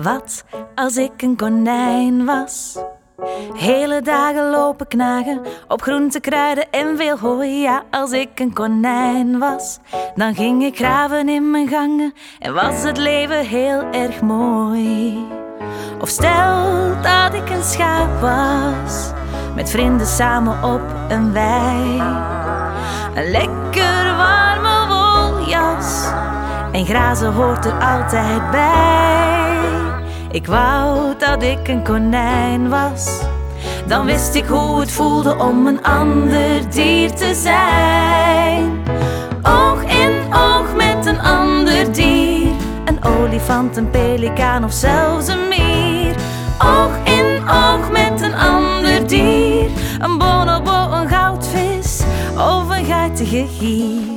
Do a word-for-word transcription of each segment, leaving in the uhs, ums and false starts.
Wat als ik een konijn was? Hele dagen lopen knagen op groente, kruiden en veel hooi. Ja, als ik een konijn was, dan ging ik graven in mijn gangen en was het leven heel erg mooi. Of stel dat ik een schaap was, met vrienden samen op een wei. Een lekker warme woljas en grazen hoort er altijd bij. Ik wou dat ik een konijn was, dan wist ik hoe het voelde om een ander dier te zijn. Oog in oog met een ander dier, een olifant, een pelikaan of zelfs een mier. Oog in oog met een ander dier, een bonobo, een goudvis of een guitige gier.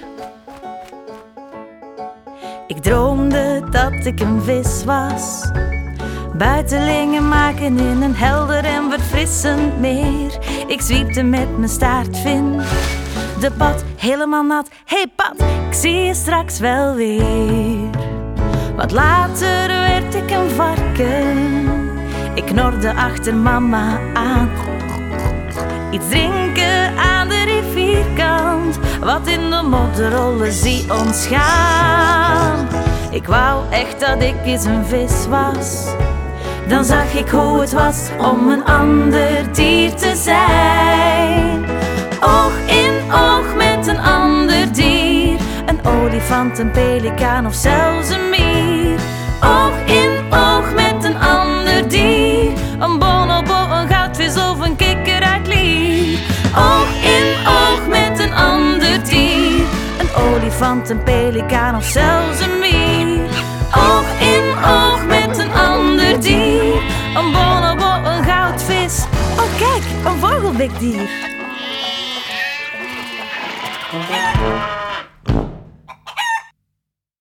Ik droomde dat ik een vis was, buitelingen maken in een helder en verfrissend meer. Ik zwiepte met mijn staartvin de pad helemaal nat. Hey pad, ik zie je straks wel weer. Wat later werd ik een varken, ik knorde achter mama aan. Iets drinken aan de rivierkant, wat in de modderrollen zie ons gaan. Ik wou echt dat ik eens een vis was, dan zag ik hoe het was om een ander dier te zijn. Oog in oog met een ander dier, een olifant, een pelikaan of zelfs een mier. Oog in oog met een ander dier, een bonobo, een goudvis of een kikkeriklier. Oog in oog met een ander dier, een olifant, een pelikaan of zelfs een mier. Oog in oog met een ander dier, een bonobo, een goudvis. Oh kijk, een vogelbekdier.